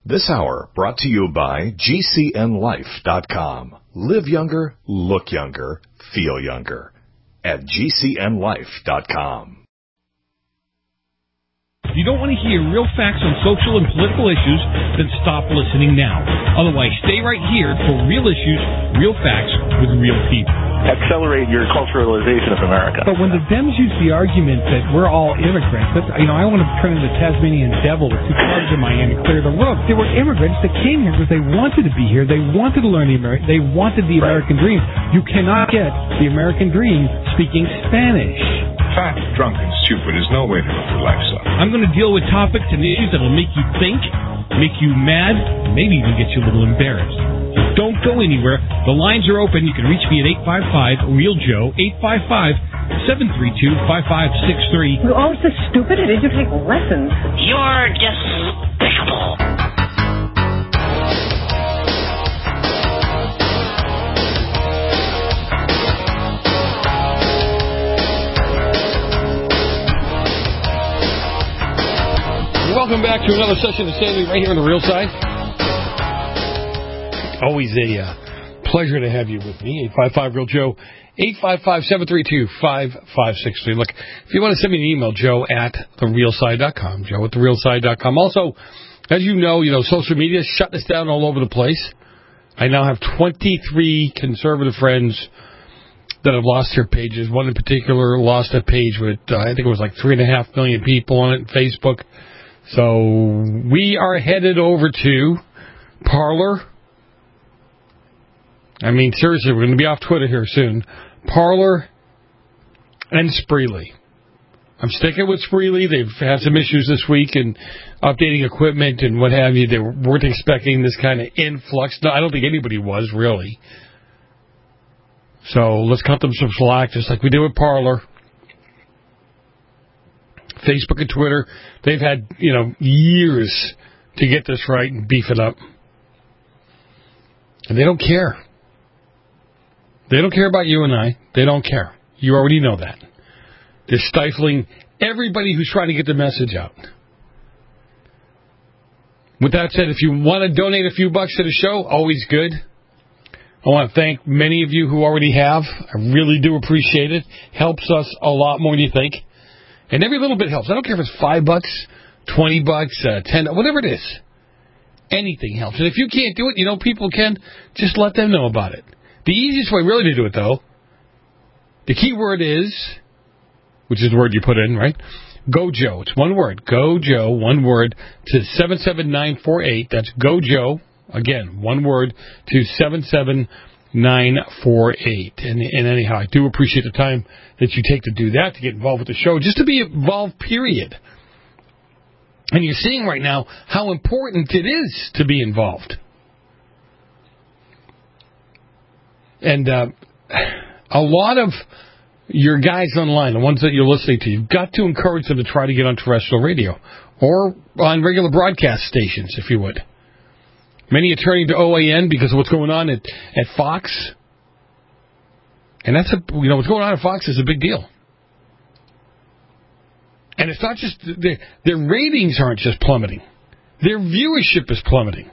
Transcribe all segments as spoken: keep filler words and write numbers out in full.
This hour brought to you by G C N life dot com. Live younger, look younger, feel younger. At G C N life dot com. If you don't want to hear real facts on social and political issues, then stop listening now. Otherwise, stay right here for real issues, real facts with real people. Accelerate your culturalization of America. But when the Dems use the argument that we're all immigrants, that's, you know, I want to turn into the Tasmanian devil with two clubs in my hand and clear the road. They were immigrants that came here because they wanted to be here. They wanted to learn the American. They wanted the American dream. You cannot get the American dream speaking Spanish. Fat, drunk, and stupid is no way to live your life, son. I'm going to deal with topics and issues that will make you think, make you mad, maybe even get you a little embarrassed. So don't go anywhere. The lines are open. You can reach me at eight five five, real Joe, eight five five, seven three two, five five six three. You're all so stupid. Did you take lessons? You're despicable. Welcome back to another session of Sandy right here on the Real Side. Always a uh, pleasure to have you with me. eight five five, real Joe, eight five five, seven three two, five five six three. Look, if you want to send me an email, Joe at the real side dot com, Joe at the real side dot com. Also, as you know, you know, social media shut us down all over the place. I now have twenty-three conservative friends that have lost their pages. One in particular lost a page with, uh, I think it was like three and a half million people on it on Facebook. So we are headed over to Parler. I mean, seriously, we're going to be off Twitter here soon. Parler and Spreely. I'm sticking with Spreely. They've had some issues this week in updating equipment and what have you. They weren't expecting this kind of influx. No, I don't think anybody was, really. So let's cut them some slack, just like we did with Parler. Facebook and Twitter, they've had, you know, years to get this right and beef it up. And they don't care. They don't care about you and I. They don't care. You already know that. They're stifling everybody who's trying to get the message out. With that said, if you want to donate a few bucks to the show, always good. I want to thank many of you who already have. I really do appreciate it. Helps us a lot more than you think. And every little bit helps. I don't care if it's five bucks, twenty bucks, uh, ten, whatever it is. Anything helps. And if you can't do it, you know people can, just let them know about it. The easiest way really to do it, though, the key word is, which is the word you put in, right? GoJo. It's one word. GoJo, one word, to seven seven nine four eight. That's GoJo, again, one word, to seven seven nine four eight. And, and anyhow, I do appreciate the time that you take to do that, to get involved with the show, just to be involved, period. And you're seeing right now how important it is to be involved. And uh, a lot of your guys online, the ones that you're listening to, you've got to encourage them to try to get on terrestrial radio or on regular broadcast stations, if you would. Many are turning to O A N because of what's going on at, at Fox. And that's a, you know, what's going on at Fox is a big deal. And it's not just, their, their ratings aren't just plummeting. Their viewership is plummeting.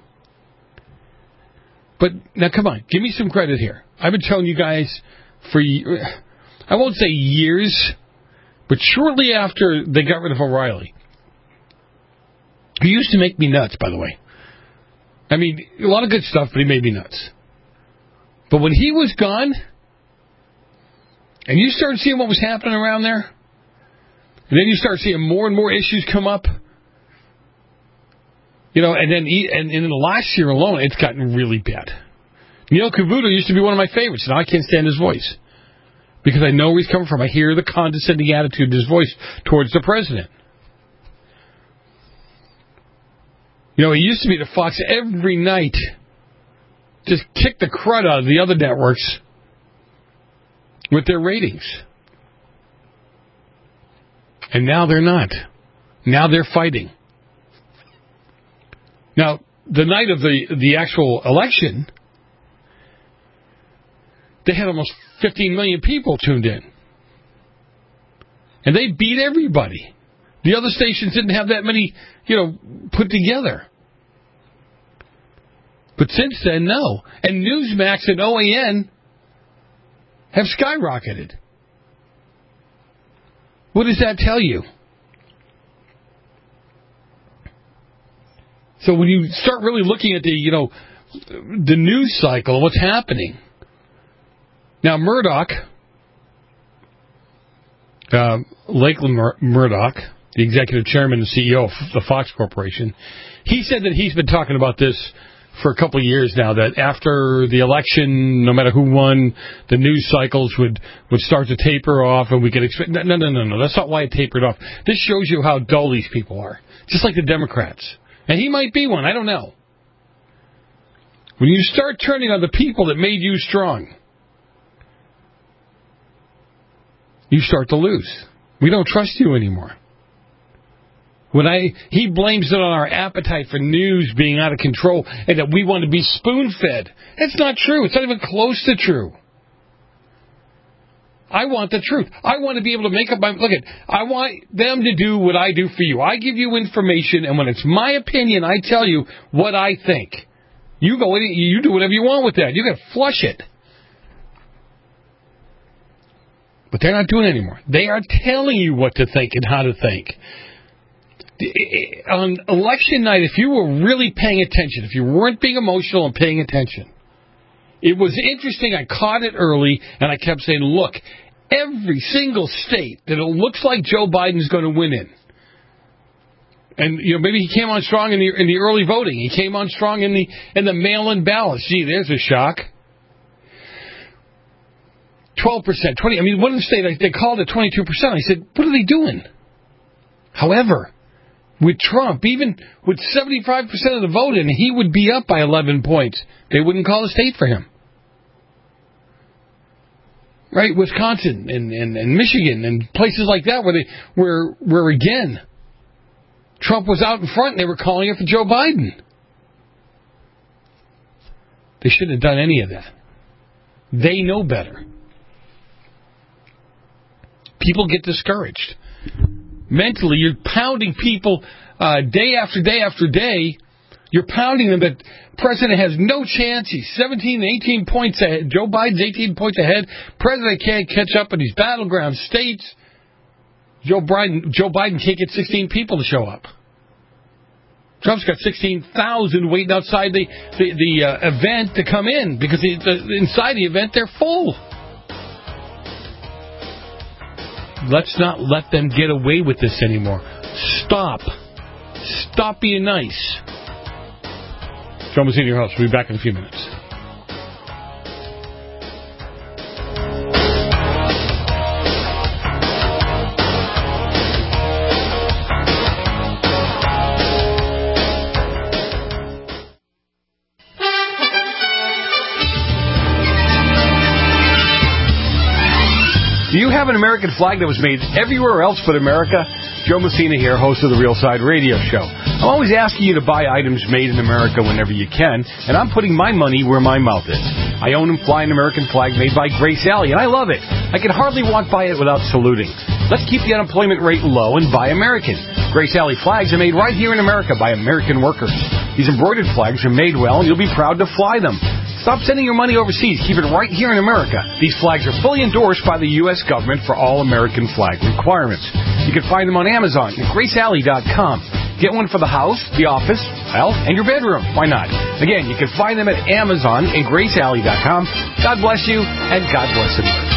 But, now come on, give me some credit here. I've been telling you guys for, I won't say years, but shortly after they got rid of O'Reilly, who used to make me nuts, by the way. I mean, a lot of good stuff, but he made me nuts. But when he was gone, and you started seeing what was happening around there, and then you start seeing more and more issues come up, you know, and then he, and, and in the last year alone, it's gotten really bad. Neil Cavuto used to be one of my favorites. Now I can't stand his voice because I know where he's coming from. I hear the condescending attitude in his voice towards the president. You know, he used to be at Fox every night, just kick the crud out of the other networks with their ratings. And now they're not. Now they're fighting. Now, the night of the, the actual election, they had almost fifteen million people tuned in. And they beat everybody. The other stations didn't have that many, you know, put together. But since then, no. And Newsmax and O A N have skyrocketed. What does that tell you? So when you start really looking at the, you know, the news cycle, what's happening? Now, Murdoch, uh, Lakeland Mur- Murdoch, the executive chairman and C E O of the Fox Corporation, he said that he's been talking about this for a couple of years now, that after the election, no matter who won, the news cycles would, would start to taper off, and we could expect... No, no, no, no, that's not why it tapered off. This shows you how dull these people are, just like the Democrats. And he might be one, I don't know. When you start turning on the people that made you strong, you start to lose. We don't trust you anymore. When I he blames it on our appetite for news being out of control and that we want to be spoon-fed. That's not true. It's not even close to true. I want the truth. I want to be able to make up my... Look, at, I want them to do what I do for you. I give you information, and when it's my opinion, I tell you what I think. You go in, you do whatever you want with that. You got to flush it. But they're not doing it anymore. They are telling you what to think and how to think. On election night, if you were really paying attention, if you weren't being emotional and paying attention, it was interesting. I caught it early, and I kept saying, look, every single state that it looks like Joe Biden's going to win in, and you know maybe he came on strong in the in the early voting, he came on strong in the in the mail-in ballots. Gee, there's a shock. twelve percent, twenty. I mean, one of the states they called it twenty-two percent. I said, what are they doing? However, with Trump, even with seventy-five percent of the vote in, he would be up by eleven points. They wouldn't call a state for him. Right? Wisconsin and, and, and Michigan and places like that where they where where again Trump was out in front and they were calling it for Joe Biden. They shouldn't have done any of that. They know better. People get discouraged. Mentally, you're pounding people uh, day after day after day. You're pounding them that President has no chance. He's seventeen, eighteen points ahead. Joe Biden's eighteen points ahead. President can't catch up in these battleground states. Joe Biden, Joe Biden can't get sixteen people to show up. Trump's got sixteen thousand waiting outside the the, the uh, event to come in because the, the, inside the event they're full. Let's not let them get away with this anymore. Stop. Stop being nice. John was in your house. We'll be back in a few minutes. Do you have an American flag that was made everywhere else but America? Joe Messina here, host of the Real Side Radio Show. I'm always asking you to buy items made in America whenever you can, and I'm putting my money where my mouth is. I own and fly an American flag made by Grace Alley, and I love it. I can hardly walk by it without saluting. Let's keep the unemployment rate low and buy American. Grace Alley flags are made right here in America by American workers. These embroidered flags are made well, and you'll be proud to fly them. Stop sending your money overseas. Keep it right here in America. These flags are fully endorsed by the U S government for all American flag requirements. You can find them on Amazon at grace alley dot com. Get one for the house, the office, well, and your bedroom. Why not? Again, you can find them at Amazon and grace alley dot com. God bless you, and God bless America.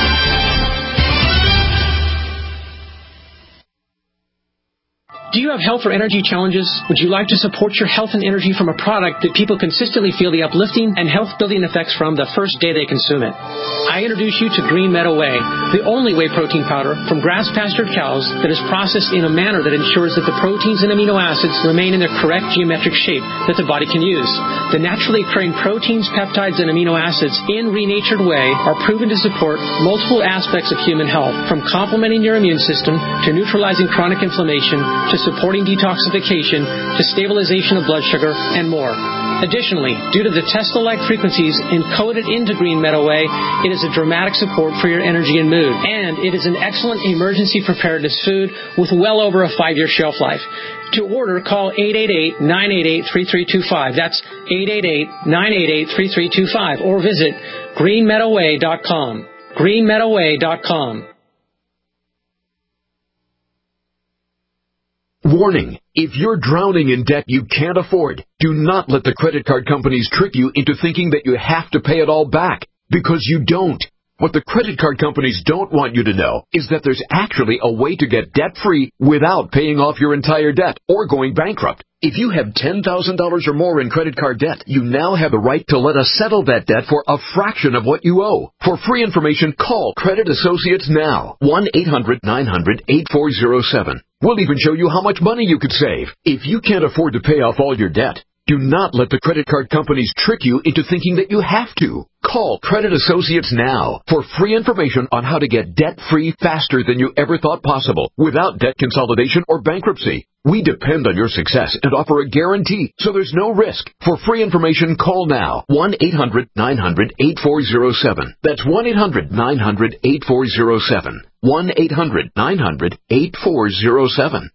Do you have health or energy challenges? Would you like to support your health and energy from a product that people consistently feel the uplifting and health-building effects from the first day they consume it? I introduce you to Green Meadow Whey, the only whey protein powder from grass-pastured cows that is processed in a manner that ensures that the proteins and amino acids remain in their correct geometric shape that the body can use. The naturally occurring proteins, peptides, and amino acids in renatured whey are proven to support multiple aspects of human health, from complementing your immune system to neutralizing chronic inflammation to supporting detoxification, to stabilization of blood sugar, and more. Additionally, due to the Tesla-like frequencies encoded into Green Meadow Whey, it is a dramatic support for your energy and mood. And it is an excellent emergency preparedness food with well over a five-year shelf life. To order, call eight eight eight, nine eight eight, three three two five. That's eight eight eight, nine eight eight, three three two five. Or visit green meadow whey dot com. green meadow whey dot com. Warning. If you're drowning in debt you can't afford, do not let the credit card companies trick you into thinking that you have to pay it all back, because you don't. What the credit card companies don't want you to know is that there's actually a way to get debt-free without paying off your entire debt or going bankrupt. If you have ten thousand dollars or more in credit card debt, you now have the right to let us settle that debt for a fraction of what you owe. For free information, call Credit Associates now. one eight hundred nine hundred eight four zero seven. We'll even show you how much money you could save. If you can't afford to pay off all your debt, do not let the credit card companies trick you into thinking that you have to. Call Credit Associates now for free information on how to get debt-free faster than you ever thought possible without debt consolidation or bankruptcy. We depend on your success and offer a guarantee, so there's no risk. For free information, call now. one eight hundred nine hundred eight four zero seven. That's one eight hundred nine hundred eight four zero seven. one eight hundred nine hundred eight four zero seven.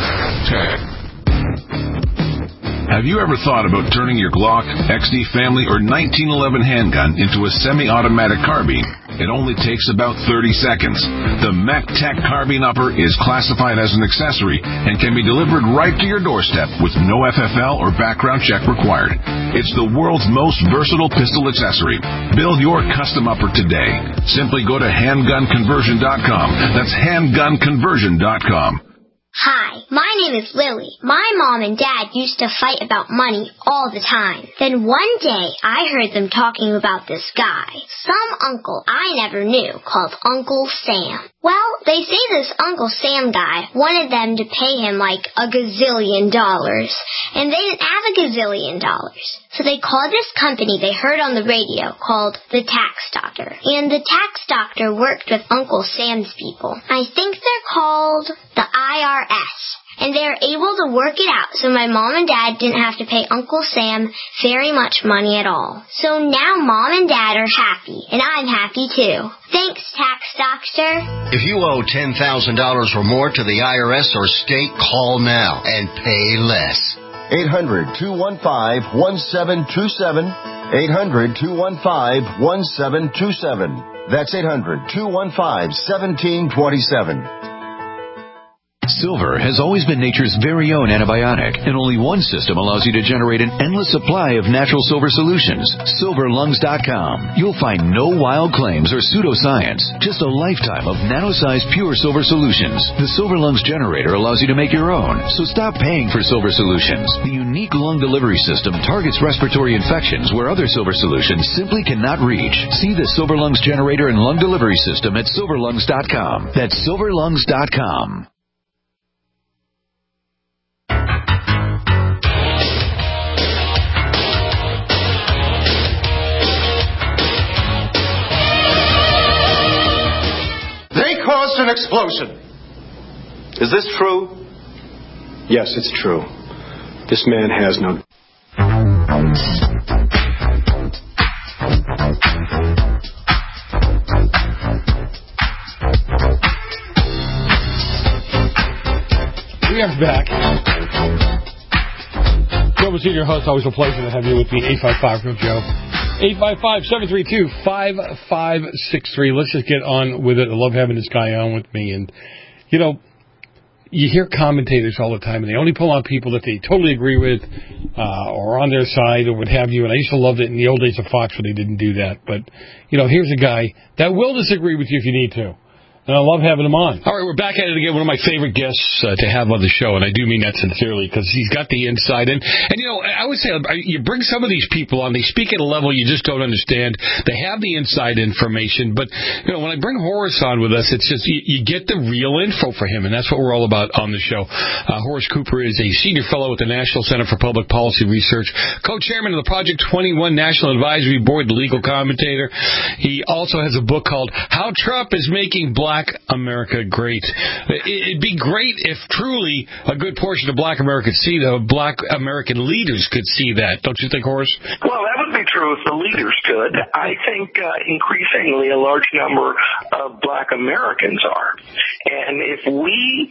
Have you ever thought about turning your Glock, X D Family, or nineteen eleven handgun into a semi-automatic carbine? It only takes about thirty seconds. The MacTac Carbine Upper is classified as an accessory and can be delivered right to your doorstep with no F F L or background check required. It's the world's most versatile pistol accessory. Build your custom upper today. Simply go to handgun conversion dot com. That's handgun conversion dot com. Hi, my name is Lily. My mom and dad used to fight about money all the time. Then one day, I heard them talking about this guy, some uncle I never knew, called Uncle Sam. Well, they say this Uncle Sam guy wanted them to pay him like a gazillion dollars, and they didn't have a gazillion dollars. So they called this company they heard on the radio called the Tax Doctor. And the Tax Doctor worked with Uncle Sam's people. I think they're called the I R S. And they were able to work it out so my mom and dad didn't have to pay Uncle Sam very much money at all. So now mom and dad are happy, and I'm happy too. Thanks, Tax Doctor. If you owe ten thousand dollars or more to the I R S or state, call now and pay less. eight hundred two one five one seven two seven. eight hundred two one five one seven two seven. That's eight hundred two one five one seven two seven. Silver has always been nature's very own antibiotic, and only one system allows you to generate an endless supply of natural silver solutions. silver lungs dot com. You'll find no wild claims or pseudoscience, just a lifetime of nano-sized pure silver solutions. The Silver Lungs generator allows you to make your own, so stop paying for silver solutions. The unique lung delivery system targets respiratory infections where other silver solutions simply cannot reach. See the Silver Lungs generator and lung delivery system at silver lungs dot com. That's silver lungs dot com. Caused an explosion. Is this true? Yes, it's true. This man has no... We are back. Joe Messina, your host. Always a pleasure to have you with me. eight five five Real Joe. eight five five, seven three two, five five six three. Let's just get on with it. I love having this guy on with me. And, you know, you hear commentators all the time, and they only pull on people that they totally agree with uh, or on their side or what have you. And I used to love it in the old days of Fox when they didn't do that. But, you know, here's a guy that will disagree with you if you need to. And I love having him on. All right, we're back at it again. One of my favorite guests uh, to have on the show, and I do mean that sincerely because he's got the insight. And, and, you know, I would say you bring some of these people on, they speak at a level you just don't understand. They have the inside information. But, you know, when I bring Horace on with us, it's just you, you get the real info for him, and that's what we're all about on the show. Uh, Horace Cooper is a senior fellow at the National Center for Public Policy Research, co-chairman of the Project twenty-one National Advisory Board, the legal commentator. He also has a book called How Trump is Making Black Black America great? It'd be great if truly a good portion of Black America could see the Black American leaders could see that. Don't you think, Horace? Well, that would be true if the leaders could. I think uh, increasingly a large number of Black Americans are. And if we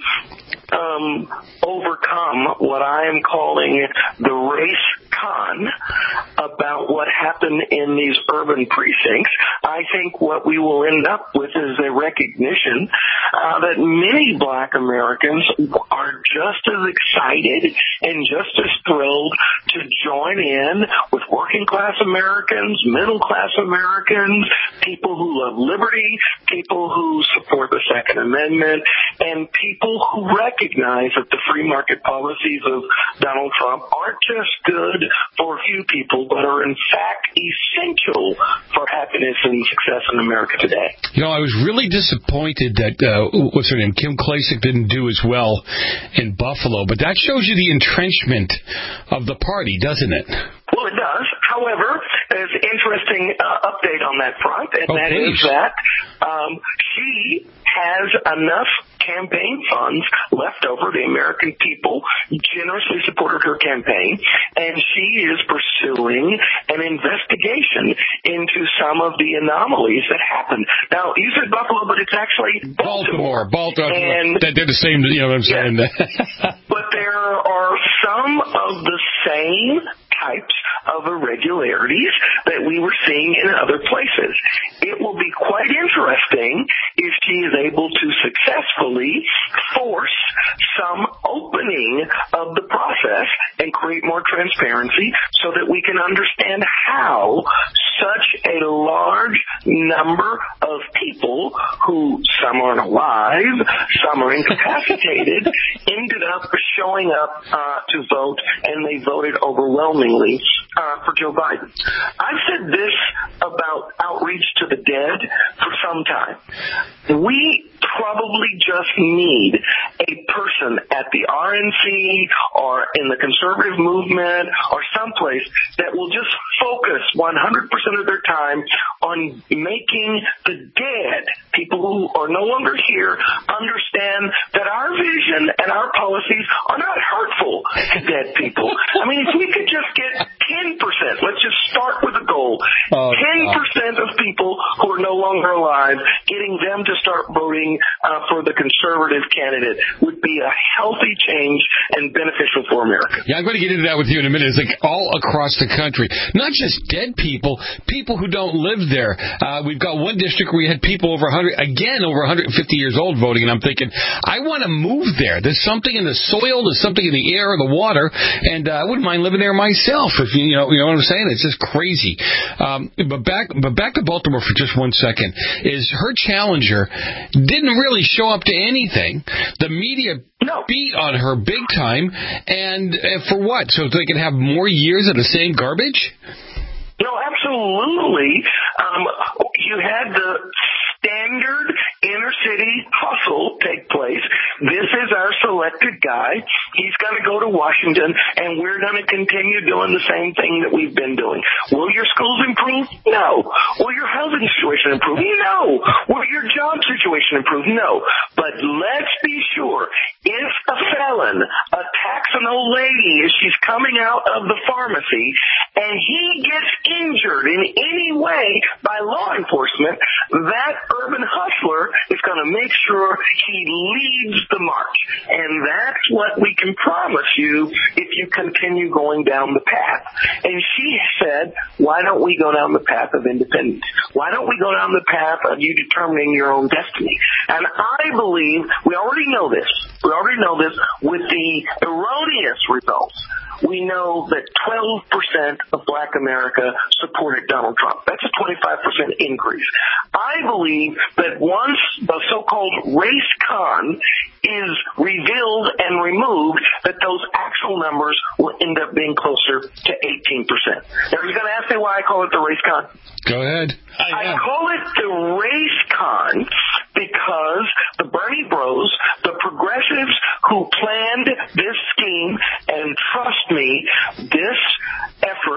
um, overcome what I am calling the race con about what happened in these urban precincts, I think what we will end up with is a recognition uh, that many Black Americans are just as excited and just as thrilled to join in with working class Americans, middle class Americans, people who love liberty, people who support the Second Amendment, and people who recognize that the free market policies of Donald Trump aren't just good for a few people, but are in fact essential for happiness and success in America today. You know, I was really disappointed that, uh, what's her name, Kim Klacik didn't do as well in Buffalo, but that shows you the entrenchment of the party, doesn't it? Well, it does. However, there's an interesting uh, update on that front, and oh, that please. is that um, she has enough campaign funds left over. The American people generously supported her campaign, and she is pursuing an investigation into some of the anomalies that happened. Now, you said Buffalo, but it's actually Baltimore. Baltimore. Baltimore. And they're the same, you know what I'm saying? Yeah. But there are some of the same types of irregularities that we were seeing in other places. It will be quite interesting if she is able to successfully force some opening of the process and create more transparency so that we can understand how such a large number of people who some aren't alive, some are incapacitated, ended up showing up uh, to vote, and they voted overwhelmingly uh, for Joe Biden. I've said this about outreach to the dead for some time. We probably just need a person at the R N C or in the conservative movement or someplace that will just focus one hundred percent of their time on making the dead, people who are no longer here, understand that our vision and our policies are not hurtful to dead people. I mean, if we could just get ten percent, let's just start with a goal, oh, ten percent of people who are no longer alive, getting them to start voting uh, for the conservative candidate would be a healthy change and beneficial for America. Yeah, I'm going to get into that with you in a minute. It's like all across the country, not just dead people, people who don't live there. Uh, we've got one district where we had people over one hundred, again, over one hundred fifty years old voting, and I'm thinking, I want to move there. There's something in the soil, there's something in the air or the water, and uh, I wouldn't mind living there myself. If you, you know, you know what I'm saying? It's just crazy. Um, but back, but back to Baltimore for just one second. Is her challenger didn't really show up to anything. The media no. beat on her big time, and uh, for what? So they can have more years of the same garbage? No, absolutely. Um, you had the standard inner city hustle take place. This is our selected guy. He's going to go to Washington, and we're going to continue doing the same thing that we've been doing. Will your schools improve? No. Will your housing situation improve? No. Will your job situation improve? No. But let's be sure, if a felon attacks an old lady as she's coming out of the pharmacy, and he gets injured in any way by law enforcement, that urban hustler is going to make sure he leads the march. And that's what we can promise you if you continue going down the path. And she said, why don't we go down the path of independence? Why don't we go down the path of you determining your own destiny? And I believe, we already know this, we already know this with the erroneous results. We know that twelve percent of Black America supported Donald Trump. That's a twenty-five percent increase. I believe that once the so-called race con is revealed and removed, that those actual numbers will end up being closer to eighteen percent. Now, you're going to ask me why I call it the race con? Go ahead. I, I call it the race con because the Bernie Bros, the progressives who planned this scheme, and trust me, this effort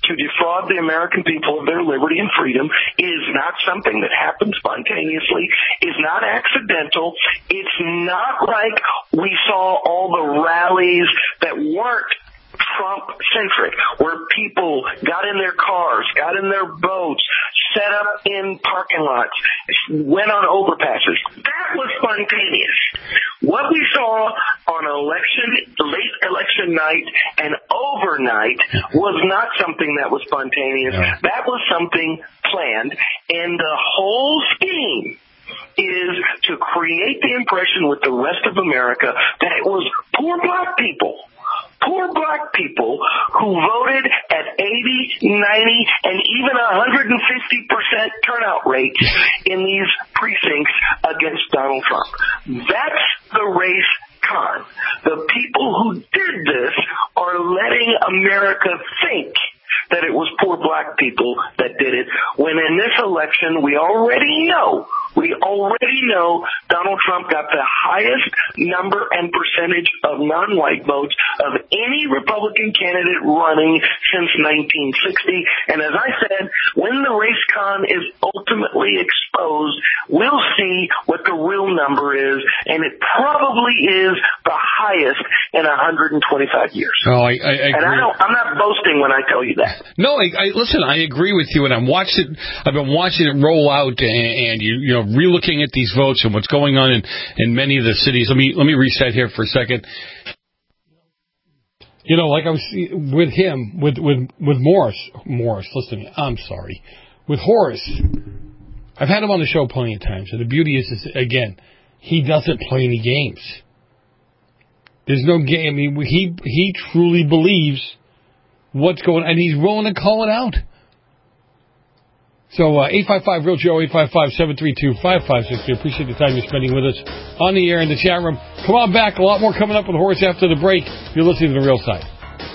to defraud the American people of their liberty and freedom is not something that happens spontaneously, is not accidental. It's not like we saw all the rallies that weren't Trump-centric, where people got in their cars, got in their boats, set up in parking lots, went on overpasses. That was spontaneous. What we saw on election, late election night and overnight was not something that was spontaneous. No. That was something planned, and the whole scheme is to create the impression with the rest of America that it was poor black people. Poor black people who voted at eighty, ninety, and even one hundred fifty percent turnout rates in these precincts against Donald Trump. That's the race con. The people who did this are letting America think that it was poor black people that did it, when in this election we already know We already know Donald Trump got the highest number and percentage of non-white votes of any Republican candidate running since nineteen sixty. And as I said, when the race con is ultimately exposed, we'll see what the real number is, and it probably is the highest in one hundred twenty-five years. Oh, I, I, I and I don't, I'm not boasting when I tell you that. No, I, I listen. I agree with you, and I'm watching. I've been watching it roll out, and, and you, you know, relooking at these votes and what's going on in, in many of the cities. Let me let me reset here for a second. You know, like I was with him, with with with Morris. Morris, listen to me. I'm sorry. With Horace, I've had him on the show plenty of times, and the beauty is, is again, he doesn't play any games. There's no game. I mean, he he truly believes what's going on, and he's willing to call it out. So, uh, eight five five, real Joe, eight five five, seven three two, five five six two. Appreciate the time you're spending with us on the air in the chat room. Come on back. A lot more coming up with Horace after the break. You're listening to The Real Side.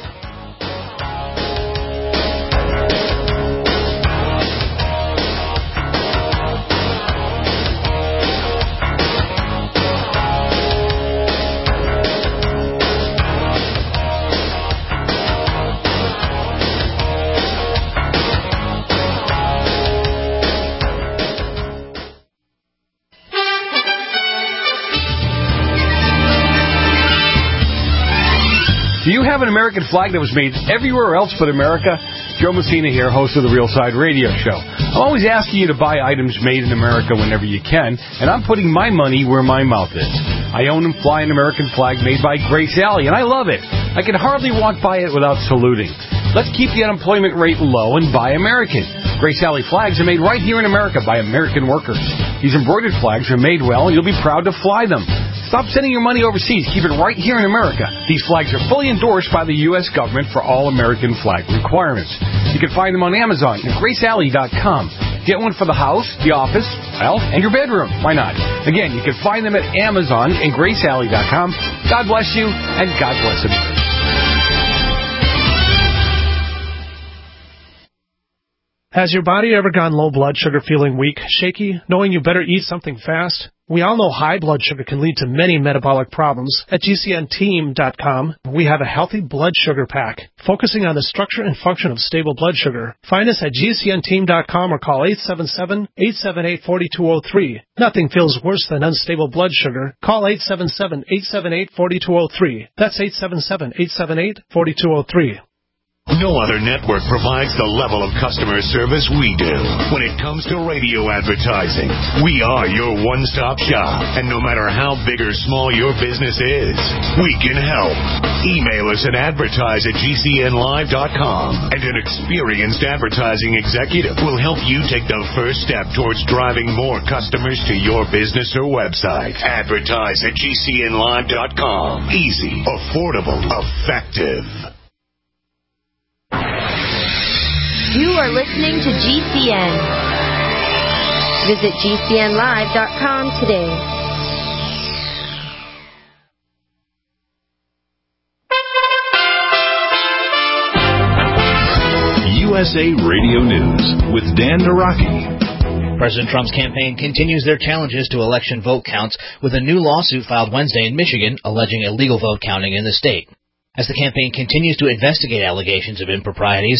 Do you have an American flag that was made everywhere else but America? Joe Messina here, host of the Real Side Radio Show. I'm always asking you to buy items made in America whenever you can, and I'm putting my money where my mouth is. I own and fly an American flag made by Grace Alley, and I love it. I can hardly walk by it without saluting. Let's keep the unemployment rate low and buy American. Grace Alley flags are made right here in America by American workers. These embroidered flags are made well, and you'll be proud to fly them. Stop sending your money overseas. Keep it right here in America. These flags are fully endorsed by the U S government for all American flag requirements. You can find them on Amazon and grace alley dot com. Get one for the house, the office, well, and your bedroom. Why not? Again, you can find them at Amazon and grace alley dot com. God bless you, and God bless America. Has your body ever gone low blood sugar, feeling weak, shaky, knowing you better eat something fast? We all know high blood sugar can lead to many metabolic problems. At G C N team dot com, we have a healthy blood sugar pack, focusing on the structure and function of stable blood sugar. Find us at G C N team dot com or call eight seven seven, eight seven eight, four two zero three. Nothing feels worse than unstable blood sugar. Call eight seven seven, eight seven eight, four two zero three. That's eight seven seven, eight seven eight, four two zero three. No other network provides the level of customer service we do. When it comes to radio advertising, we are your one-stop shop. And no matter how big or small your business is, we can help. Email us at advertise at G C N live dot com. And an experienced advertising executive will help you take the first step towards driving more customers to your business or website. Advertise at G C N live dot com. Easy, affordable, effective. You are listening to G C N. Visit G C N live dot com today. U S A Radio News with Dan Naraki. President Trump's campaign continues their challenges to election vote counts with a new lawsuit filed Wednesday in Michigan alleging illegal vote counting in the state. As the campaign continues to investigate allegations of improprieties,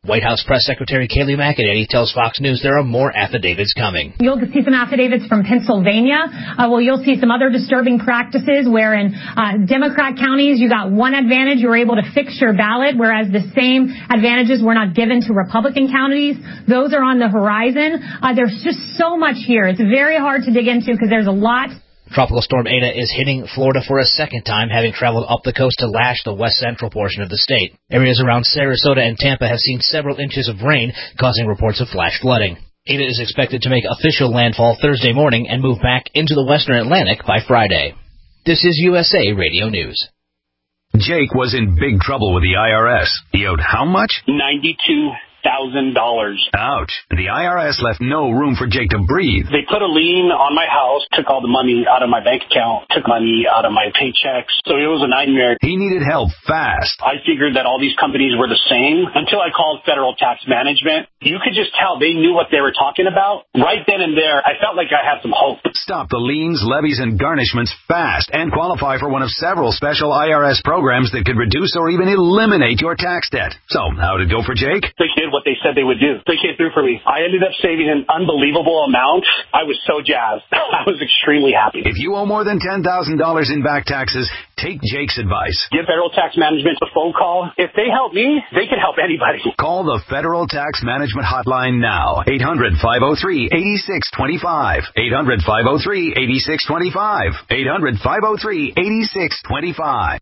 White House Press Secretary Kayleigh McEnany tells Fox News there are more affidavits coming. You'll see some affidavits from Pennsylvania. Uh, well, you'll see some other disturbing practices where in uh, Democrat counties you got one advantage, you were able to fix your ballot, whereas the same advantages were not given to Republican counties. Those are on the horizon. Uh, there's just so much here. It's very hard to dig into because there's a lot. Tropical storm Eta is hitting Florida for a second time, having traveled up the coast to lash the west central portion of the state. Areas around Sarasota and Tampa have seen several inches of rain, causing reports of flash flooding. Eta is expected to make official landfall Thursday morning and move back into the western Atlantic by Friday. This is U S A Radio News. Jake was in big trouble with the I R S. He owed how much? ninety-two thousand dollars. Ouch. The I R S left no room for Jake to breathe. They put a lien on my house, took all the money out of my bank account, took money out of my paychecks. So it was a nightmare. He needed help fast. I figured that all these companies were the same until I called Federal Tax Management. You could just tell they knew what they were talking about. Right then and there, I felt like I had some hope. Stop the liens, levies, and garnishments fast and qualify for one of several special I R S programs that could reduce or even eliminate your tax debt. So, how'd it go for Jake? They did what they said they would do. They came through for me. I ended up saving an unbelievable amount. I was so jazzed. I was extremely happy. If you owe more than ten thousand dollars in back taxes, take Jake's advice. Give Federal Tax Management a phone call. If they help me, they can help anybody. Call the Federal Tax Management Hotline now. eight hundred, five oh three, eight six two five. eight hundred, five oh three, eight six two five. eight hundred, five oh three, eight six two five.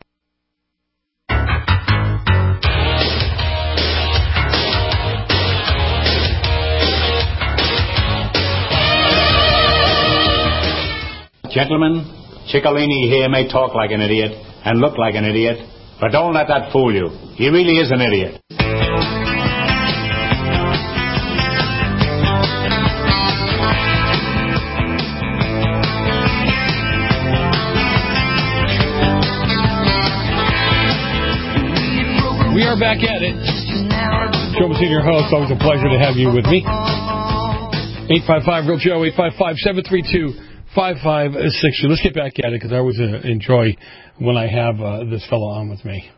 Gentlemen, Ciccolini here may talk like an idiot and look like an idiot, but don't let that fool you. He really is an idiot. We are back at it. Joe Messina, your host. Always a pleasure to have you with me. eight five five, real Joe, eight five five, seven three two, five five six two. Let's get back at it because I always uh, enjoy when I have uh, this fellow on with me.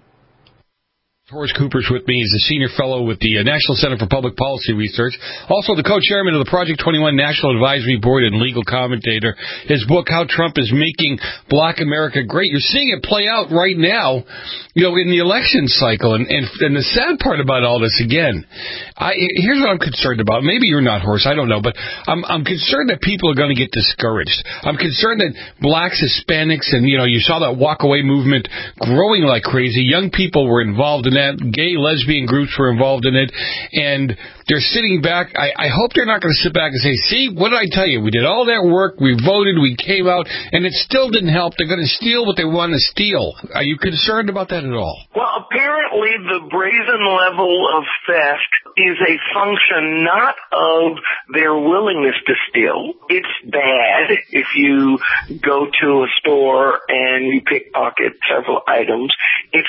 Horace Cooper's with me. He's a senior fellow with the National Center for Public Policy Research. Also the co-chairman of the Project twenty-one National Advisory Board and legal commentator. His book, How Trump is Making Black America Great. You're seeing it play out right now, you know, in the election cycle. And, and, and the sad part about all this, again, I, here's what I'm concerned about. Maybe you're not, Horace. I don't know. But I'm, I'm concerned that people are going to get discouraged. I'm concerned that blacks, Hispanics, and, you know, you saw that walk-away movement growing like crazy. Young people were involved in that. Gay, lesbian groups were involved in it, and they're sitting back. I, I hope they're not going to sit back and say, see, what did I tell you? We did all that work, we voted, we came out, and it still didn't help. They're going to steal what they want to steal. Are you concerned about that at all? Well, apparently the brazen level of theft is a function not of their willingness to steal. It's bad if you go to a store and you pickpocket several items. It's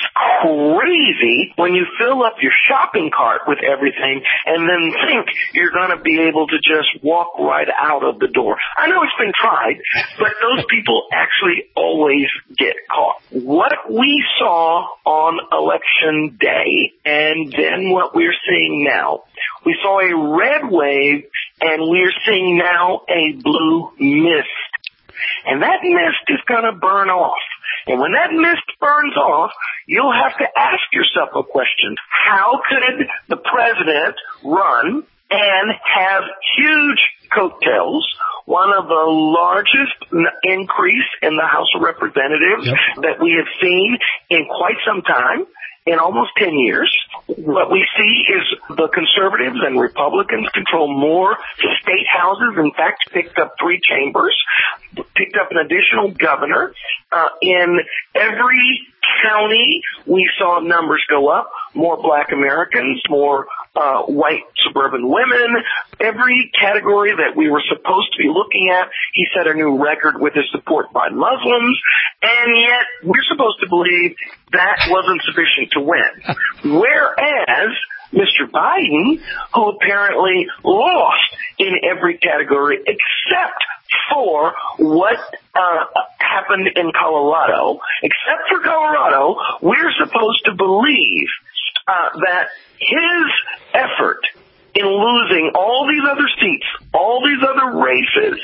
crazy when you fill up your shopping cart with everything and then think you're going to be able to just walk right out of the door. I know it's been tried, but those people actually always get caught. What we saw on election day and then what we're seeing now, we saw a red wave and we're seeing now a blue mist. And that mist is going to burn off. And when that mist burns off, you'll have to ask yourself a question. How could the president run and have huge coattails, one of the largest increase in the House of Representatives yep. that we have seen in quite some time, in almost ten years? What we see is the conservatives and Republicans control more state houses, in fact, picked up three chambers, picked up an additional governor. Uh, in every county, we saw numbers go up, more black Americans, more uh, white suburban women. Every category that we were supposed to be looking at, he set a new record with his support by Muslims, and yet we're supposed to believe that wasn't sufficient to win. Whereas Mister Biden, who apparently lost in every category except for what uh, happened in Colorado, except for Colorado, we're supposed to believe uh, that his effort in losing all these other seats, all these other races,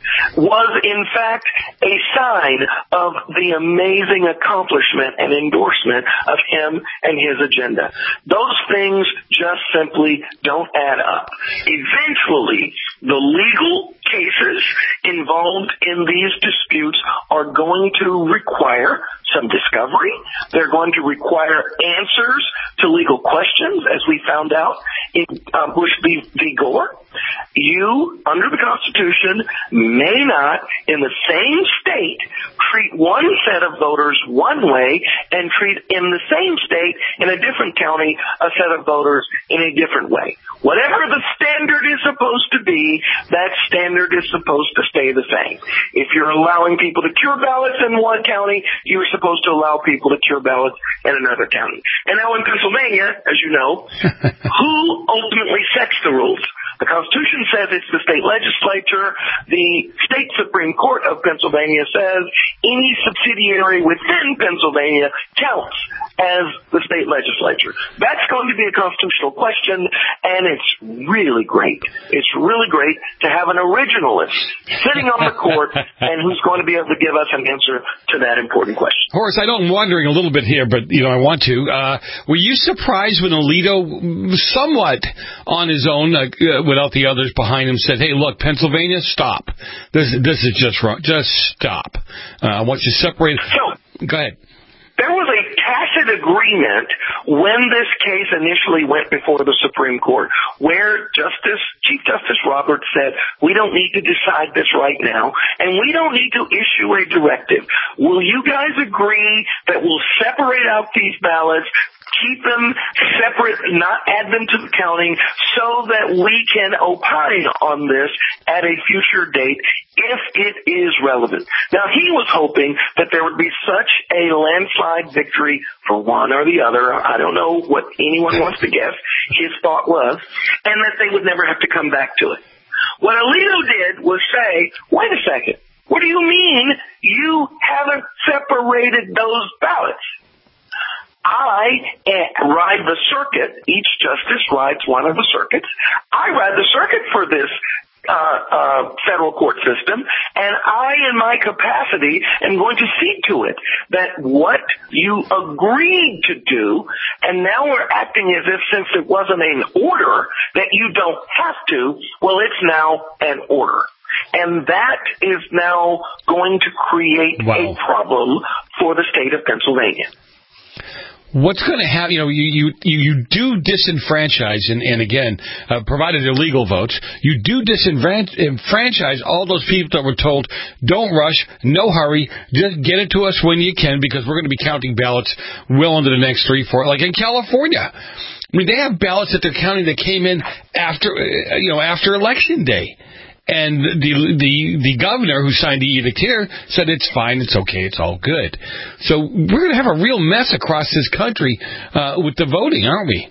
was in fact a sign of the amazing accomplishment and endorsement of him and his agenda. Those things just simply don't add up. Eventually, the legal cases involved in these disputes are going to require some discovery. They're going to require answers to legal questions, as we found out in uh, Bush v. v. Gore. You, under the Constitution, may not, in the same state, treat one set of voters one way and treat in the same state, in a different county, a set of voters in a different way. Whatever the standard is supposed to be, that standard is supposed to stay the same. If you're allowing people to cure ballots in one county, you're supposed to allow people to cure ballots in another county. And now in Pennsylvania, as you know, who ultimately sets the rules? The Constitution says it's the state legislature. The state Supreme Court of Pennsylvania says any subsidiary within Pennsylvania counts as the state legislature. That's going to be a constitutional question, and it's really great. It's really great to have an originalist sitting on the court and who's going to be able to give us an answer to that important question. Horace, I know I'm wandering a little bit here, but you know I want to. Uh, were you surprised when Alito, somewhat on his own, uh, without the others behind him, said, "Hey, look, Pennsylvania, stop. This this is just wrong. Just stop. Uh, once you separate." So, go ahead. There was a tacit agreement when this case initially went before the Supreme Court, where Justice, Chief Justice Roberts said, we don't need to decide this right now, and we don't need to issue a directive. Will you guys agree that we'll separate out these ballots, keep them separate, not add them to the counting, so that we can opine on this at a future date if it is relevant? Now, he was hoping that there would be such a landslide victory for one or the other. I don't know what anyone wants to guess his thought was, and that they would never have to come back to it. What Alito did was say, wait a second, what do you mean you haven't separated those ballots? I ride the circuit. Each justice rides one of the circuits. I ride the circuit for this uh, uh, federal court system, and I, in my capacity, am going to see to it that what you agreed to do, and now we're acting as if since it wasn't an order that you don't have to, well, it's now an order. And that is now going to create wow. a problem for the state of Pennsylvania. What's going to happen, you know, you, you, you do disenfranchise, and, and again, uh, provided illegal votes, you do disenfranchise all those people that were told, don't rush, no hurry, just get it to us when you can, because we're going to be counting ballots well into the next three, four, like in California. I mean, they have ballots that they're counting that came in after, uh, you know, after Election Day. And the the the governor who signed the edict here said it's fine, it's okay, it's all good. So we're going to have a real mess across this country uh, with the voting, aren't we?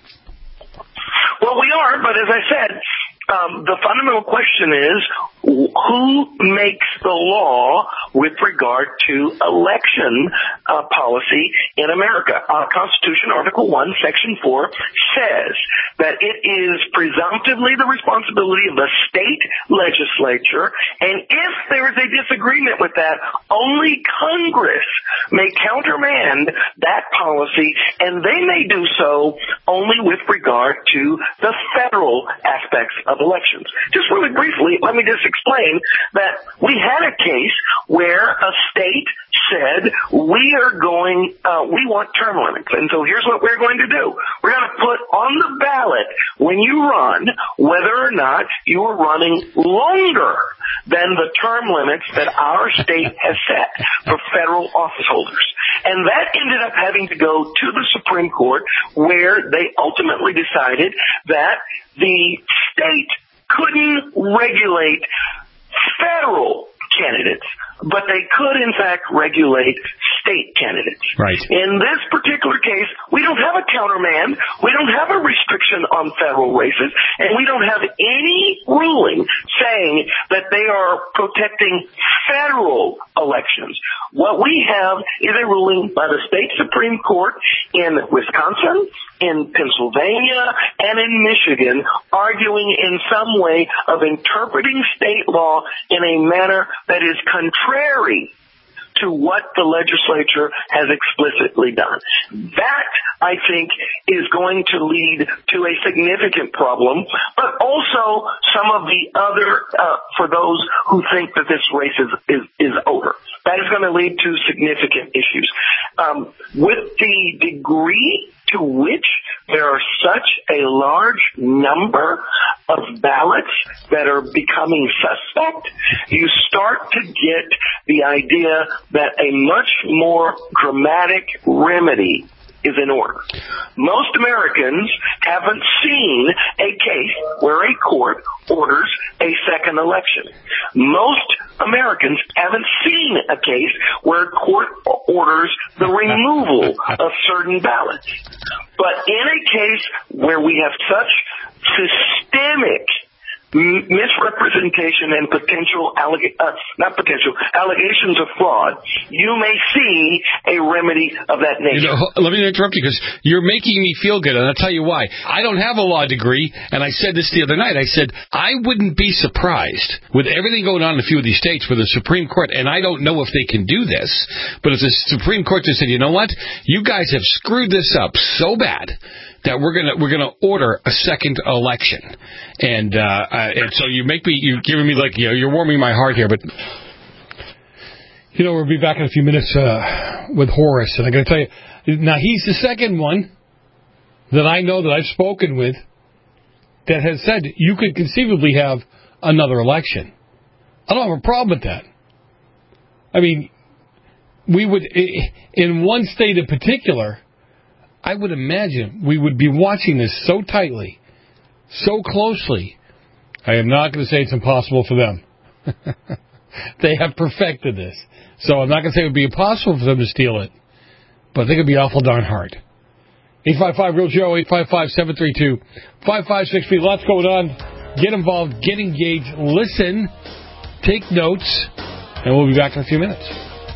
Well, we are, but as I said, um, the fundamental question is, who makes the law with regard to election uh, policy in America? Our Constitution, Article one, Section four, says that it is presumptively the responsibility of the state legislature, and if there is a disagreement with that, only Congress may countermand that policy, and they may do so only with regard to the federal aspects of elections. Just really briefly, let me just explain that we had a case where a state said, we are going, uh, we want term limits. And so here's what we're going to do. We're going to put on the ballot when you run whether or not you are running longer than the term limits that our state has set for federal office holders. And that ended up having to go to the Supreme Court, where they ultimately decided that the state couldn't regulate federal candidates, but they could, in fact, regulate state candidates. Right. In this particular case, we don't have a countermand. We don't have a restriction restriction on federal races, and we don't have any ruling saying that they are protecting federal elections. What we have is a ruling by the state Supreme Court in Wisconsin, in Pennsylvania, and in Michigan, arguing in some way of interpreting state law in a manner that is contrary to what the legislature has explicitly done. That, I think, is going to lead to a significant problem, but also some of the other, uh, for those who think that this race is, is, is over. That is going to lead to significant issues. Um, with the degree to which there are such a large number of ballots that are becoming suspect, you start to get the idea that a much more dramatic remedy is in order. Most Americans haven't seen a case where a court orders a second election. Most Americans haven't seen a case where a court orders the removal of certain ballots. But in a case where we have such systemic misrepresentation and potential, alleg- uh, not potential, allegations of fraud, you may see a remedy of that nature. You know, let me interrupt you because you're making me feel good, and I'll tell you why. I don't have a law degree, and I said this the other night. I said, I wouldn't be surprised with everything going on in a few of these states where the Supreme Court, and I don't know if they can do this, but if the Supreme Court just said, you know what, you guys have screwed this up so bad that we're gonna we're gonna order a second election, and uh, uh, and so you make me you're giving me like you know you're warming my heart here, but you know we'll be back in a few minutes uh, with Horace, and I'm gonna tell you now he's the second one that I know that I've spoken with that has said you could conceivably have another election. I don't have a problem with that. I mean, we would in one state in particular. I would imagine we would be watching this so tightly, so closely. I am not going to say it's impossible for them. They have perfected this. So I'm not going to say it would be impossible for them to steal it, but I think it would be awful darn hard. eight five five real Joe, eight five five, seven three two, five five six three. Lots going on. Get involved, get engaged, listen, take notes, and we'll be back in a few minutes.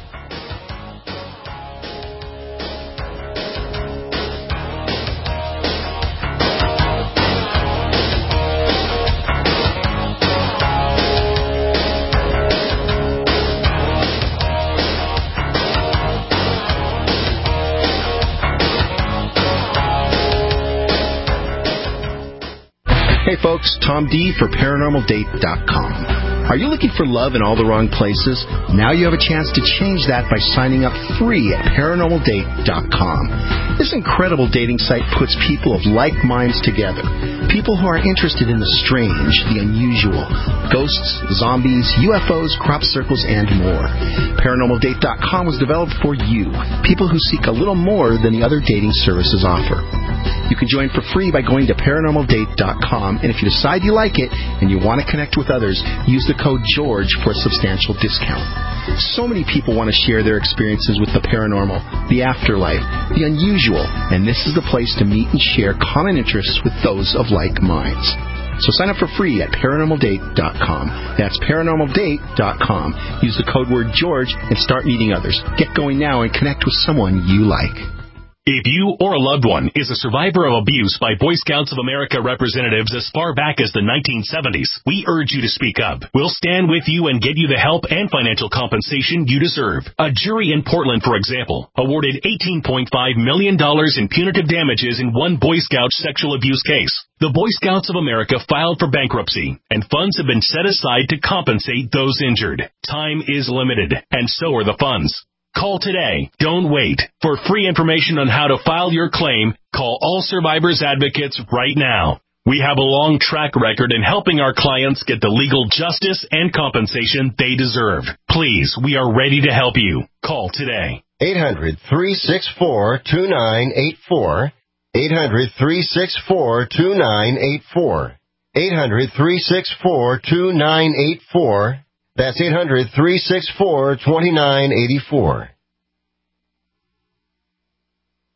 Hey folks, Tom D for paranormal date dot com. Are you looking for love in all the wrong places? Now you have a chance to change that by signing up free at paranormal date dot com. This incredible dating site puts people of like minds together. People who are interested in the strange, the unusual, ghosts, zombies, U F Os, crop circles, and more. paranormal date dot com was developed for you, people who seek a little more than the other dating services offer. You can join for free by going to paranormal date dot com, and if you decide you like it and you want to connect with others, use the code GEORGE for a substantial discount. So many people want to share their experiences with the paranormal, the afterlife, the unusual, and this is the place to meet and share common interests with those of like minds. So sign up for free at paranormal date dot com. That's paranormal date dot com. Use the code word GEORGE and start meeting others. Get going now and connect with someone you like. If you or a loved one is a survivor of abuse by Boy Scouts of America representatives as far back as the nineteen seventies, we urge you to speak up. We'll stand with you and get you the help and financial compensation you deserve. A jury in Portland, for example, awarded eighteen point five million dollars in punitive damages in one Boy Scout sexual abuse case. The Boy Scouts of America filed for bankruptcy, and funds have been set aside to compensate those injured. Time is limited, and so are the funds. Call today. Don't wait. For free information on how to file your claim, call All Survivors Advocates right now. We have a long track record in helping our clients get the legal justice and compensation they deserve. Please, we are ready to help you. Call today. eight hundred, three six four, two nine eight four. eight hundred, three six four, two nine eight four. eight hundred, three six four, two nine eight four. That's eight hundred, three six four, two nine eight four.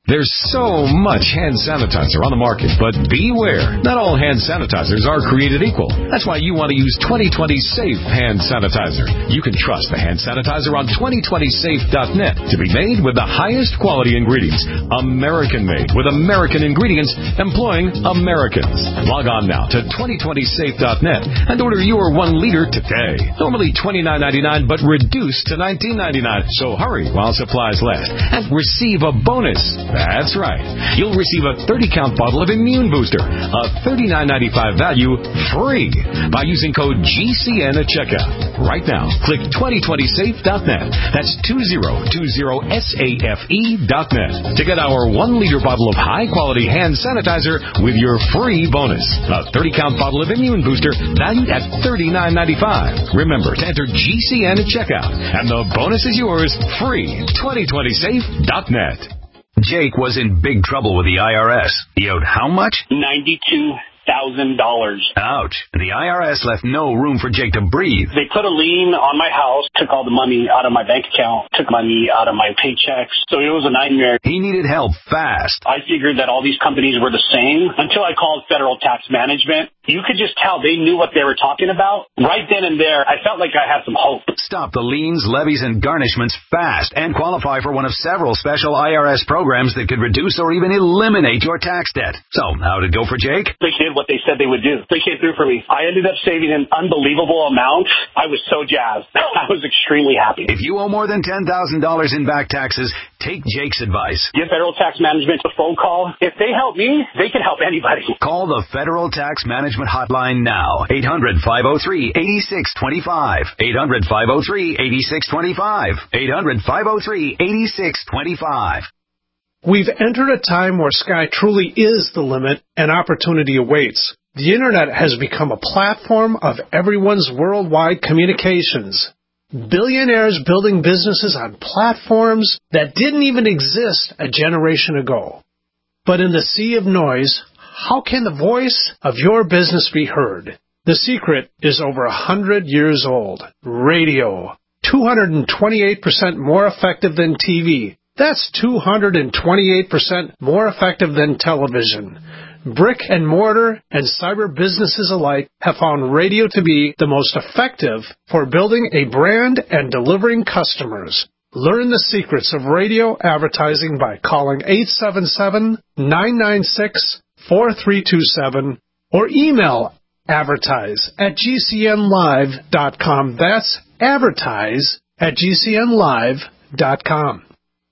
There's so much hand sanitizer on the market, but beware. Not all hand sanitizers are created equal. That's why you want to use twenty twenty Safe Hand Sanitizer. You can trust the hand sanitizer on twenty twenty safe dot net to be made with the highest quality ingredients. American-made with American ingredients employing Americans. Log on now to twenty twenty safe dot net and order your one liter today. Normally twenty-nine ninety-nine, but reduced to nineteen ninety-nine. So hurry while supplies last and receive a bonus. That's right. You'll receive a thirty count bottle of Immune Booster, a thirty-nine ninety-five value, free by using code G C N at checkout. Right now, click twenty twenty safe dot net. That's two thousand twenty safe dot net to get our one liter bottle of high-quality hand sanitizer with your free bonus. A thirty count bottle of Immune Booster valued at thirty-nine ninety-five. Remember to enter G C N at checkout, and the bonus is yours free. twenty twenty safe dot net. Jake was in big trouble with the I R S. He owed how much? ninety-two thousand dollars. Ouch. The I R S left no room for Jake to breathe. They put a lien on my house, took all the money out of my bank account, took money out of my paychecks. So it was a nightmare. He needed help fast. I figured that all these companies were the same until I called Federal Tax Management. You could just tell they knew what they were talking about. Right then and there, I felt like I had some hope. Stop the liens, levies, and garnishments fast and qualify for one of several special I R S programs that could reduce or even eliminate your tax debt. So, how'd it go for Jake? They did what they said they would do. They came through for me. I ended up saving an unbelievable amount. I was so jazzed. I was extremely happy. If you owe more than ten thousand dollars in back taxes, take Jake's advice. Give Federal Tax Management a phone call. If they help me, they can help anybody. Call the Federal Tax Management Hotline now. eight hundred, five oh three, eight six two five. eight hundred, five oh three, eight six two five. eight hundred, five oh three, eight six two five. We've entered a time where sky truly is the limit and opportunity awaits. The Internet has become a platform of everyone's worldwide communications. Billionaires building businesses on platforms that didn't even exist a generation ago. But in the sea of noise, how can the voice of your business be heard? The secret is over a hundred years old. Radio. two hundred twenty-eight percent more effective than T V. That's two hundred twenty-eight percent more effective than television. Brick and mortar and cyber businesses alike have found radio to be the most effective for building a brand and delivering customers. Learn the secrets of radio advertising by calling eight seven seven, nine nine six, four three two seven or email advertise at G C N live dot com. That's advertise at G C N live dot com.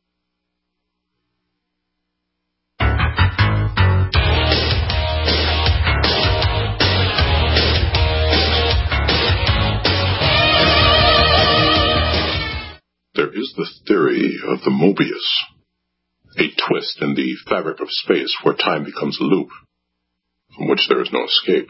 There is the theory of the Mobius, a twist in the fabric of space where time becomes a loop, from which there is no escape.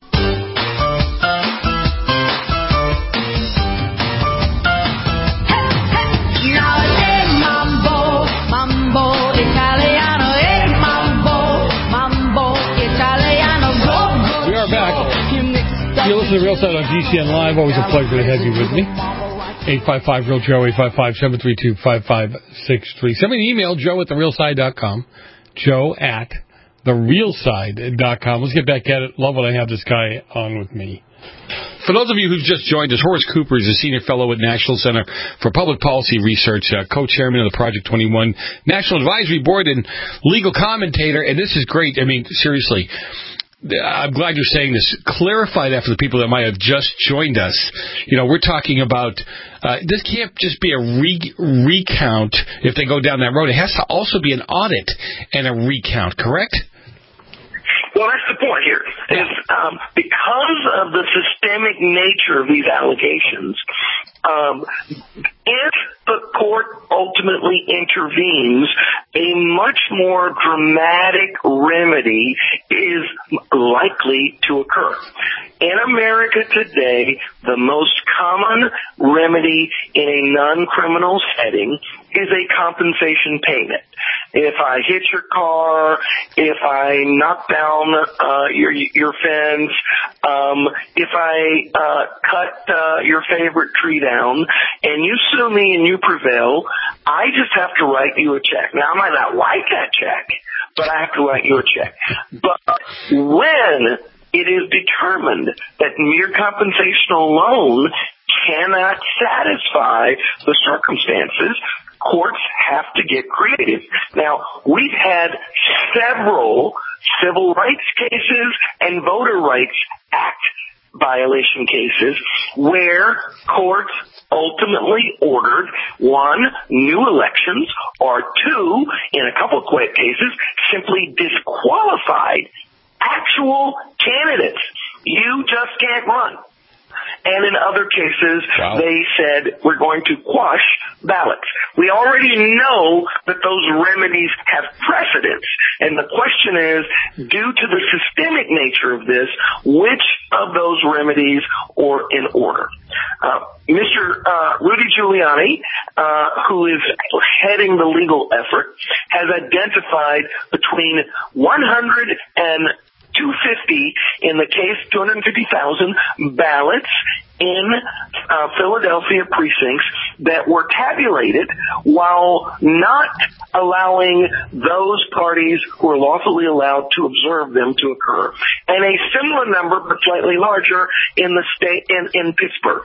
We are back. You're listening to Real Side on G C N Live. Always a pleasure to have you with me. eight five five, real Joe, eight five five, seven three two, five five six three. Send me an email, joe at the real side dot com. Joe at the real side dot com. Let's get back at it. Love when I have this guy on with me. For those of you who've just joined us, Horace Cooper is a senior fellow at National Center for Public Policy Research, uh, co-chairman of the Project twenty-one National Advisory Board, and legal commentator. And this is great. I mean, seriously. I'm glad you're saying this. Clarify that for the people that might have just joined us. You know, we're talking about, uh, this can't just be a re- recount if they go down that road. It has to also be an audit and a recount, correct? Well, that's the point here. Is um, because of the systemic nature of these allegations, um, if the court ultimately intervenes, a much more dramatic remedy is likely to occur. In America today, the most common remedy in a non-criminal setting is a compensation payment. If I hit your car, if I knock down uh, your your fence, um, if I uh, cut uh, your favorite tree down, and you sue me and you prevail, I just have to write you a check. Now, I might not like that check, but I have to write you a check. But when it is determined that mere compensation alone cannot satisfy the circumstances, courts have to get creative. Now, we've had several civil rights cases and voter rights act violation cases where courts ultimately ordered, one, new elections, or two, in a couple of cases, simply disqualified actual candidates. You just can't run. And in other cases, wow. they said, we're going to quash ballots. We already know that those remedies have precedence. And the question is, due to the systemic nature of this, which of those remedies are in order? Uh, Mister Uh, Rudy Giuliani, uh, who is heading the legal effort, has identified between one hundred and two hundred fifty in the case, two hundred fifty thousand ballots in uh, Philadelphia precincts that were tabulated while not allowing those parties who are lawfully allowed to observe them to occur, and a similar number but slightly larger in the state in, in Pittsburgh.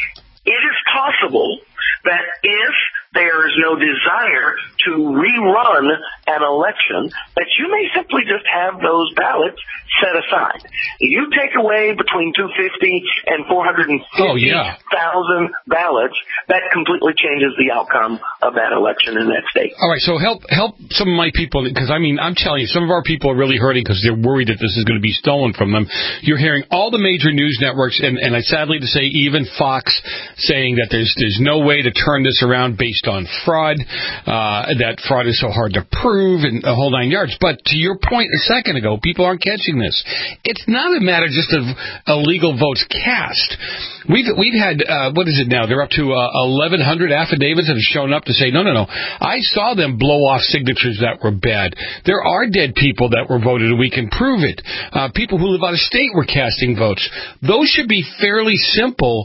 It is possible that if there is no desire to rerun an election, that you may simply just have those ballots set aside. You take away between two hundred fifty and four hundred fifty thousand oh, yeah. ballots, that completely changes the outcome of that election in that state. All right, so help help some of my people, because, I mean, I'm telling you, some of our people are really hurting because they're worried that this is going to be stolen from them. You're hearing all the major news networks, and, and I sadly to say even Fox, saying that there's there's no way to turn this around based on fraud, uh, that fraud is so hard to prove, and the whole nine yards. But to your point a second ago, people aren't catching this. It's not a matter just of illegal votes cast. We've we've had, uh, what is it now? They're up to uh, eleven hundred affidavits that have shown up to say, no, no, no. I saw them blow off signatures that were bad. There are dead people that were voted, and we can prove it. Uh, people who live out of state were casting votes. Those should be fairly simple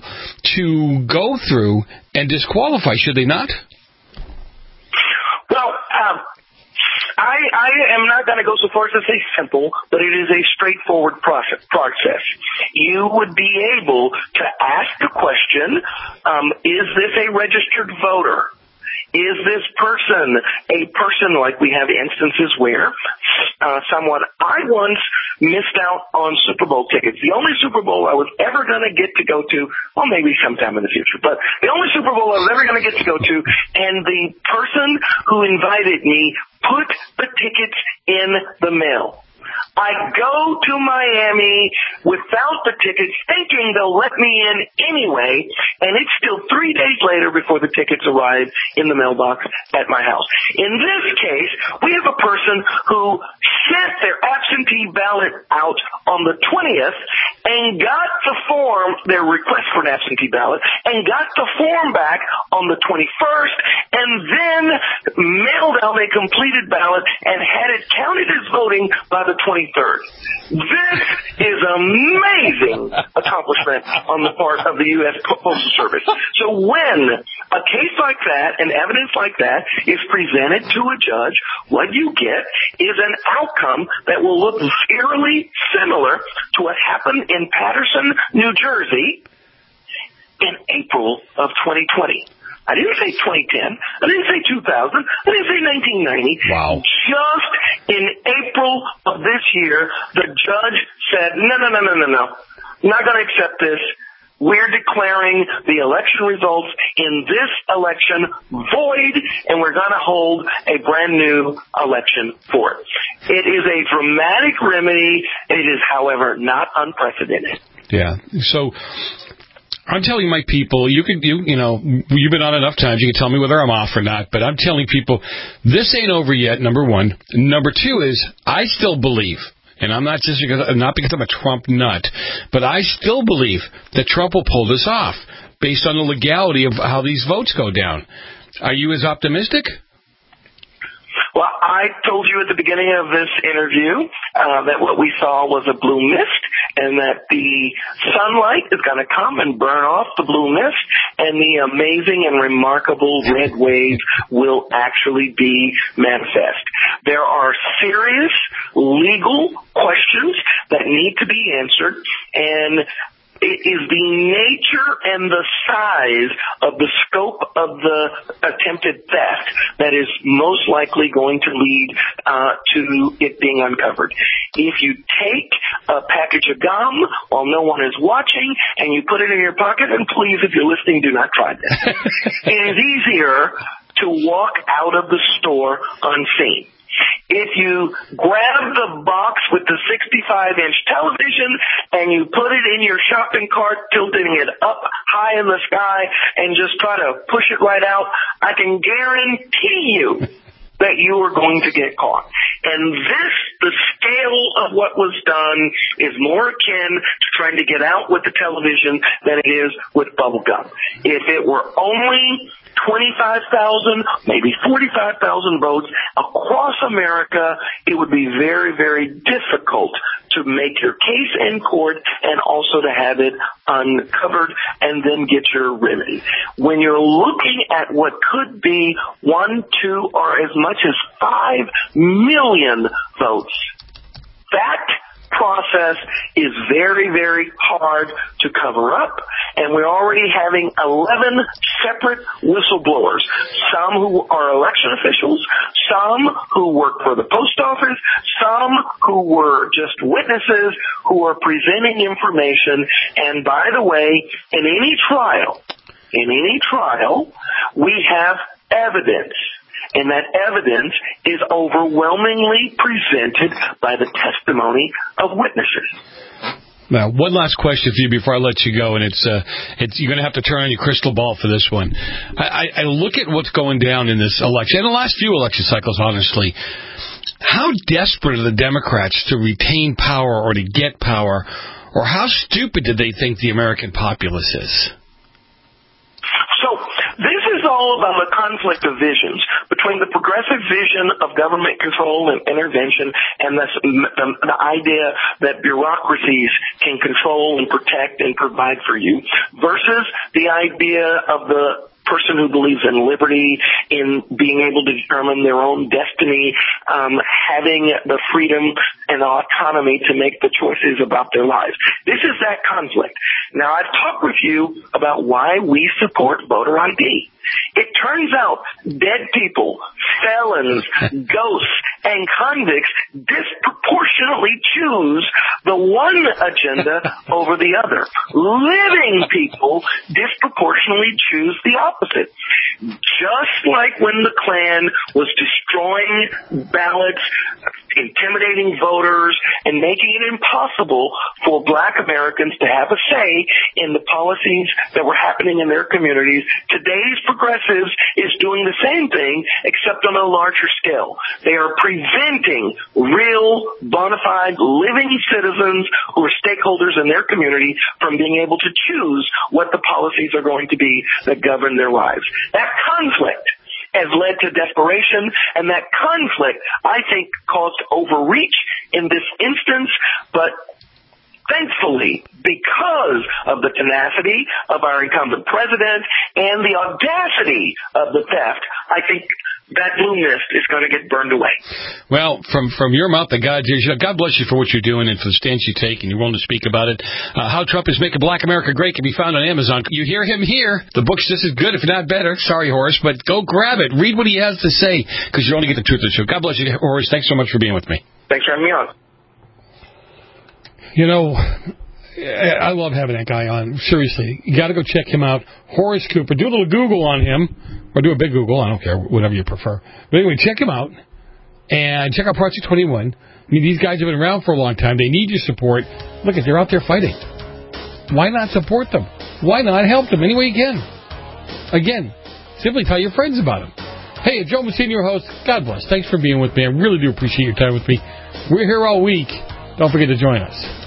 to go through and disqualify, should they not? Well, um, I, I am not going to go so far as to say simple, but it is a straightforward process. process. You would be able to ask the question, um, is this a registered voter? Is this person a person, like we have instances where uh, someone, I once missed out on Super Bowl tickets. The only Super Bowl I was ever going to get to go to, well, maybe sometime in the future, but the only Super Bowl I was ever going to get to go to, and the person who invited me put the tickets in the mail. I go to Miami without the tickets, thinking they'll let me in anyway, and it's still three days later before the tickets arrive in the mailbox at my house. In this case, we have a person who sent their absentee ballot out on the twentieth and got the form, their request for an absentee ballot, and got the form back on the twenty-first, and then mailed out a completed ballot and had it counted as voting by the twenty-third. This is amazing accomplishment on the part of the U S Postal Service. So when a case like that and evidence like that is presented to a judge, what you get is an outcome that will look eerily similar to what happened in Paterson, New Jersey in April of twenty twenty. I didn't say twenty ten. I didn't say two thousand. I didn't say nineteen ninety. Wow. Just in April of this year, the judge said, no, no, no, no, no, no. Not going to accept this. We're declaring the election results in this election void, and we're going to hold a brand new election for it. It is a dramatic remedy. It is, however, not unprecedented. Yeah. So I'm telling my people, you could, you, you know, you've been on enough times, you can tell me whether I'm off or not, but I'm telling people, this ain't over yet, number one. Number two is, I still believe, and I'm not just because, not because I'm a Trump nut, but I still believe that Trump will pull this off based on the legality of how these votes go down. Are you as optimistic? Well, I told you at the beginning of this interview uh, that what we saw was a blue mist, and that the sunlight is going to come and burn off the blue mist, and the amazing and remarkable red wave will actually be manifest. There are serious legal questions that need to be answered, and it is the nature and the size of the scope of the attempted theft that is most likely going to lead uh, to it being uncovered. If you take a package of gum while no one is watching and you put it in your pocket, and please, if you're listening, do not try this. It is easier to walk out of the store unseen. If you grab the box with the sixty-five inch television and you put it in your shopping cart, tilting it up high in the sky, and just try to push it right out, I can guarantee you that you are going to get caught. And this, the scale of what was done, is more akin to trying to get out with the television than it is with bubble gum. If it were only twenty-five thousand, maybe forty-five thousand votes across America, it would be very, very difficult to make your case in court and also to have it uncovered and then get your remedy. When you're looking at what could be one, two, or as much as five million votes, that process is very, very hard to cover up, and we're already having eleven separate whistleblowers, some who are election officials, some who work for the post office, some who were just witnesses who are presenting information. And by the way, in any trial, in any trial, we have evidence. And that evidence is overwhelmingly presented by the testimony of witnesses. Now, one last question for you before I let you go, and it's uh, it's you're going to have to turn on your crystal ball for this one. I, I, I look at what's going down in this election, and the last few election cycles, honestly. How desperate are the Democrats to retain power or to get power, or how stupid do they think the American populace is? So this is all about a conflict of visions between the progressive vision of government control and intervention and this, the, the idea that bureaucracies can control and protect and provide for you versus the idea of the person who believes in liberty, in being able to determine their own destiny, um, having the freedom and autonomy to make the choices about their lives. This is that conflict. Now, I've talked with you about why we support voter I D. It turns out dead people, felons, ghosts, and convicts disproportionately choose the one agenda over the other. Living people disproportionately choose the opposite. Just like when the Klan was destroying ballots, intimidating voters, and making it impossible for black Americans to have a say in the policies that were happening in their communities, today's progressives is doing the same thing, except on a larger scale. They are preventing real, bona fide, living citizens who are stakeholders in their community from being able to choose what the policies are going to be that govern their lives. That conflict has led to desperation, and that conflict, I think, caused overreach in this instance, but thankfully, because of the tenacity of our incumbent president and the audacity of the theft, I think that blue mist is going to get burned away. Well, from from your mouth to God, God bless you for what you're doing and for the stance you take, and you're willing to speak about it. Uh, How Trump is Making Black America Great can be found on Amazon. You hear him here. The book's just as good, if not better. Sorry, Horace, but go grab it. Read what he has to say, because you only get the truth of the show. God bless you, Horace. Thanks so much for being with me. Thanks for having me on. You know, I love having that guy on. Seriously, you got to go check him out. Horace Cooper. Do a little Google on him, or do a big Google. I don't care, whatever you prefer. But anyway, check him out, and check out Project twenty-one. I mean, these guys have been around for a long time. They need your support. Look, if they're out there fighting, why not support them? Why not help them any way you can? Again, simply tell your friends about them. Hey, Joe Messina, your host. God bless. Thanks for being with me. I really do appreciate your time with me. We're here all week. Don't forget to join us.